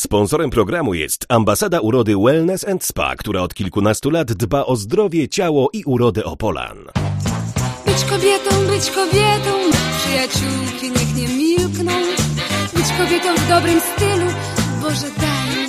Sponsorem programu jest Ambasada Urody Wellness & Spa, która od kilkunastu lat dba o zdrowie, ciało i urodę Opolan. Być kobietą, przyjaciółki niech nie milkną. Być kobietą w dobrym stylu, Boże daj.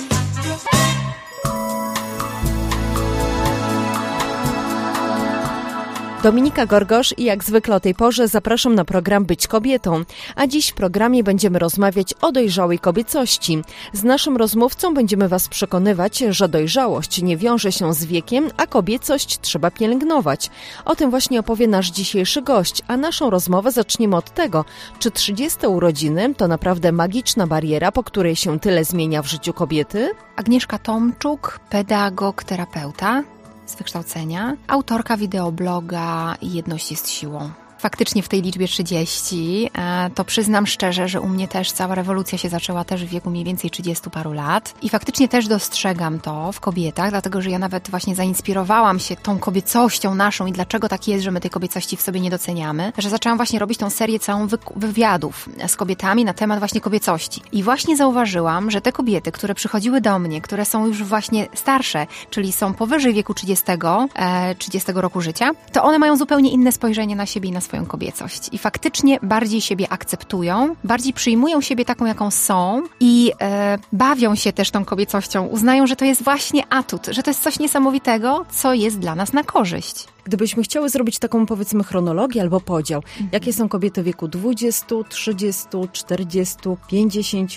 Dominika Gorgosz i jak zwykle o tej porze zapraszam na program Być kobietą, a dziś w programie będziemy rozmawiać o dojrzałej kobiecości. Z naszym rozmówcą będziemy Was przekonywać, że dojrzałość nie wiąże się z wiekiem, a kobiecość trzeba pielęgnować. O tym właśnie opowie nasz dzisiejszy gość, a naszą rozmowę zaczniemy od tego, czy 30 urodziny to naprawdę magiczna bariera, po której się tyle zmienia w życiu kobiety? Agnieszka Tomczuk, pedagog, terapeuta z wykształcenia, autorka wideobloga Jedność jest siłą. Faktycznie w tej liczbie 30, to przyznam szczerze, że u mnie też cała rewolucja się zaczęła też w wieku mniej więcej 30 paru lat i faktycznie też dostrzegam to w kobietach, dlatego że ja nawet właśnie zainspirowałam się tą kobiecością naszą i dlaczego tak jest, że my tej kobiecości w sobie nie doceniamy, że zaczęłam właśnie robić tą serię całą wywiadów z kobietami na temat właśnie kobiecości. I właśnie zauważyłam, że te kobiety, które przychodziły do mnie, które są już właśnie starsze, czyli są powyżej wieku 30 roku życia, to one mają zupełnie inne spojrzenie na siebie i na swoją kobiecość. I faktycznie bardziej siebie akceptują, bardziej przyjmują siebie taką, jaką są i bawią się też tą kobiecością. Uznają, że to jest właśnie atut, że to jest coś niesamowitego, co jest dla nas na korzyść. Gdybyśmy chciały zrobić taką, powiedzmy, chronologię albo podział, jakie są kobiety w wieku 20, 30, 40, 50,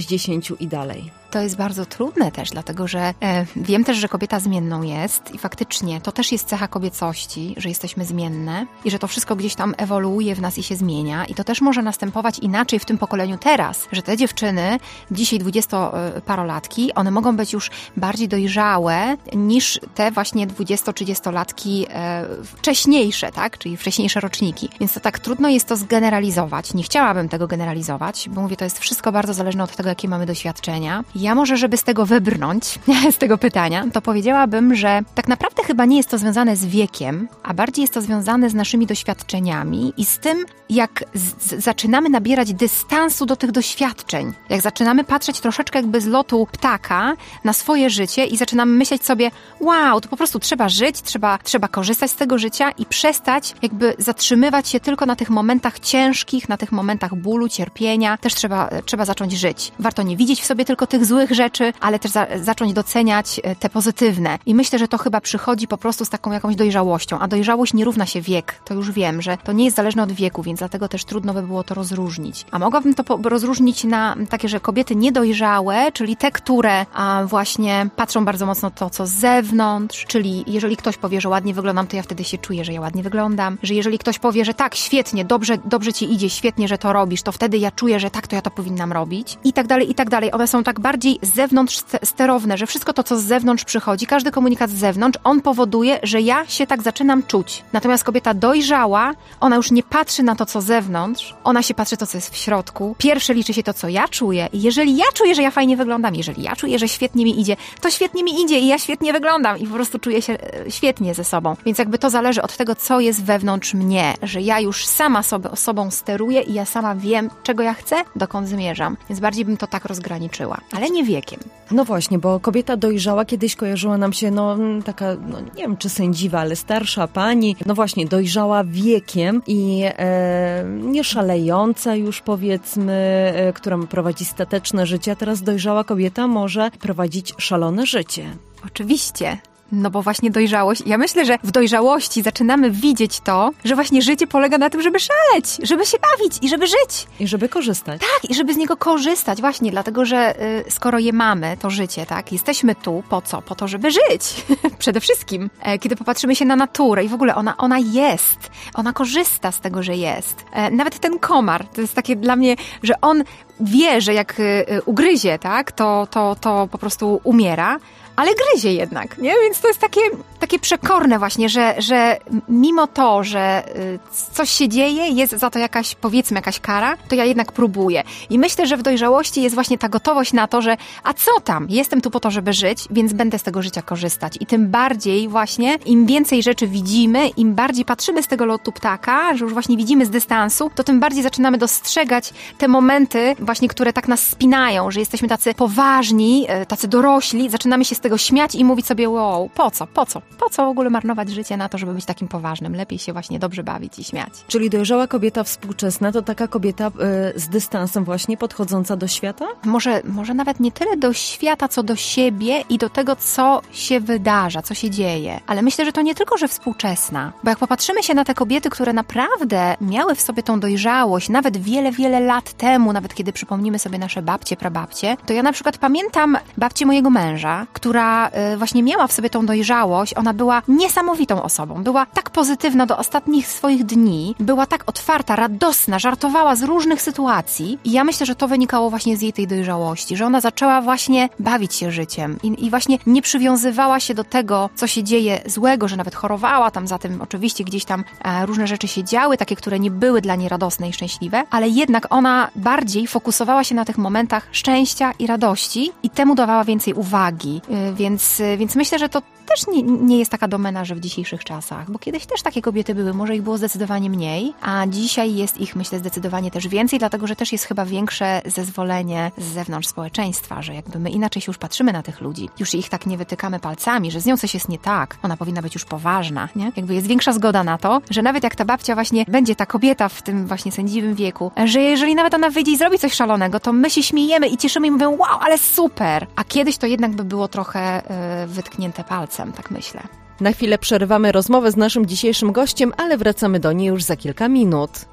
60 i dalej? To jest bardzo trudne też, dlatego że wiem też, że kobieta zmienną jest i faktycznie to też jest cecha kobiecości, że jesteśmy zmienne i że to wszystko gdzieś tam ewoluuje w nas i się zmienia i to też może następować inaczej w tym pokoleniu teraz, że te dziewczyny, dzisiaj 20-parolatki, one mogą być już bardziej dojrzałe niż te właśnie 20-30-latki wcześniejsze, tak? Czyli wcześniejsze roczniki. Więc to tak trudno jest to zgeneralizować. Nie chciałabym tego generalizować, bo mówię, to jest wszystko bardzo zależne od tego, jakie mamy doświadczenia. Ja może, żeby z tego wybrnąć, z tego pytania, to powiedziałabym, że tak naprawdę chyba nie jest to związane z wiekiem, a bardziej jest to związane z naszymi doświadczeniami i z tym, jak zaczynamy nabierać dystansu do tych doświadczeń. Jak zaczynamy patrzeć troszeczkę jakby z lotu ptaka na swoje życie i zaczynamy myśleć sobie, wow, to po prostu trzeba żyć, trzeba korzystać z tego życia i przestać jakby zatrzymywać się tylko na tych momentach ciężkich, na tych momentach bólu, cierpienia. Też trzeba zacząć żyć. Warto nie widzieć w sobie tylko tych złych rzeczy, ale też zacząć doceniać te pozytywne. I myślę, że to chyba przychodzi po prostu z taką jakąś dojrzałością, a dojrzałość nie równa się wiek. To już wiem, że to nie jest zależne od wieku, więc dlatego też trudno by było to rozróżnić. A mogłabym to rozróżnić na takie, że kobiety niedojrzałe, czyli te, które właśnie patrzą bardzo mocno to, co z zewnątrz, czyli jeżeli ktoś powie, że ładnie wyglądam, to ja wtedy się czuję, że ja ładnie wyglądam, że jeżeli ktoś powie, że tak, świetnie, dobrze ci idzie, świetnie, że to robisz, to wtedy ja czuję, że tak, to ja to powinnam robić i tak dalej, i tak dalej. One są tak bardziej z zewnątrz sterowne, że wszystko to, co z zewnątrz przychodzi, każdy komunikat z zewnątrz, on powoduje, że ja się tak zaczynam czuć. Natomiast kobieta dojrzała, ona już nie patrzy na to, co z zewnątrz, ona się patrzy to, co jest w środku. Pierwsze liczy się to, co ja czuję i jeżeli ja czuję, że ja fajnie wyglądam, jeżeli ja czuję, że świetnie mi idzie, to świetnie mi idzie i ja świetnie wyglądam i po prostu czuję się świetnie ze sobą. Więc jakby to zależy od tego, co jest wewnątrz mnie, że ja już sama sobą steruję i ja sama wiem, czego ja chcę, dokąd zmierzam. Więc bardziej bym to tak rozgraniczyła, ale nie wiekiem. No właśnie, bo kobieta dojrzała kiedyś kojarzyła nam się, taka, nie wiem czy sędziwa, ale starsza pani, no właśnie, dojrzała wiekiem i nie szalejąca już powiedzmy, która prowadzi stateczne życie, a teraz dojrzała kobieta może prowadzić szalone życie. Oczywiście. No bo właśnie dojrzałość, ja myślę, że w dojrzałości zaczynamy widzieć to, że właśnie życie polega na tym, żeby szaleć, żeby się bawić i żeby żyć. I żeby korzystać. Tak, i żeby z niego korzystać właśnie, dlatego, że skoro je mamy, to życie, tak, jesteśmy tu, po co? Po to, żeby żyć. Przede wszystkim. Kiedy popatrzymy się na naturę i w ogóle ona jest, ona korzysta z tego, że jest. Nawet ten komar, to jest takie dla mnie, że on wie, że jak ugryzie, tak, to po prostu umiera, ale gryzie jednak, nie? Więc to jest takie przekorne właśnie, że mimo to, że coś się dzieje, jest za to jakaś, powiedzmy, jakaś kara, to ja jednak próbuję. I myślę, że w dojrzałości jest właśnie ta gotowość na to, że a co tam? Jestem tu po to, żeby żyć, więc będę z tego życia korzystać. I tym bardziej właśnie, im więcej rzeczy widzimy, im bardziej patrzymy z tego lotu ptaka, że już właśnie widzimy z dystansu, to tym bardziej zaczynamy dostrzegać te momenty właśnie, które tak nas spinają, że jesteśmy tacy poważni, tacy dorośli, zaczynamy się z tego śmiać i mówić sobie, wow, po co w ogóle marnować życie na to, żeby być takim poważnym? Lepiej się właśnie dobrze bawić i śmiać. Czyli dojrzała kobieta współczesna to taka kobieta z dystansem właśnie podchodząca do świata? Może nawet nie tyle do świata, co do siebie i do tego, co się wydarza, co się dzieje. Ale myślę, że to nie tylko, że współczesna. Bo jak popatrzymy się na te kobiety, które naprawdę miały w sobie tą dojrzałość, nawet wiele, wiele lat temu, nawet kiedy przypomnimy sobie nasze babcie, prababcie, to ja na przykład pamiętam babcię mojego męża, która właśnie miała w sobie tą dojrzałość. Ona była niesamowitą osobą. Była tak pozytywna do ostatnich swoich dni, była tak otwarta, radosna, żartowała z różnych sytuacji i ja myślę, że to wynikało właśnie z jej tej dojrzałości, że ona zaczęła właśnie bawić się życiem i właśnie nie przywiązywała się do tego, co się dzieje złego, że nawet chorowała tam za tym, oczywiście gdzieś tam różne rzeczy się działy, takie, które nie były dla niej radosne i szczęśliwe, ale jednak ona bardziej fokusowała się na tych momentach szczęścia i radości i temu dawała więcej uwagi, więc myślę, że to też nie jest taka domena, że w dzisiejszych czasach, bo kiedyś też takie kobiety były, może ich było zdecydowanie mniej, a dzisiaj jest ich, myślę, zdecydowanie też więcej, dlatego, że też jest chyba większe zezwolenie z zewnątrz społeczeństwa, że jakby my inaczej się już patrzymy na tych ludzi, już ich tak nie wytykamy palcami, że z nią coś jest nie tak, ona powinna być już poważna, nie? Jakby jest większa zgoda na to, że nawet jak ta babcia właśnie będzie ta kobieta w tym właśnie sędziwym wieku, że jeżeli nawet ona wyjdzie i zrobi coś szalonego, to my się śmiejemy i cieszymy i mówimy, wow, ale super! A kiedyś to jednak by było trochę wytknięte palcem, tak myślę. Na chwilę przerywamy rozmowę z naszym dzisiejszym gościem, ale wracamy do niej już za kilka minut.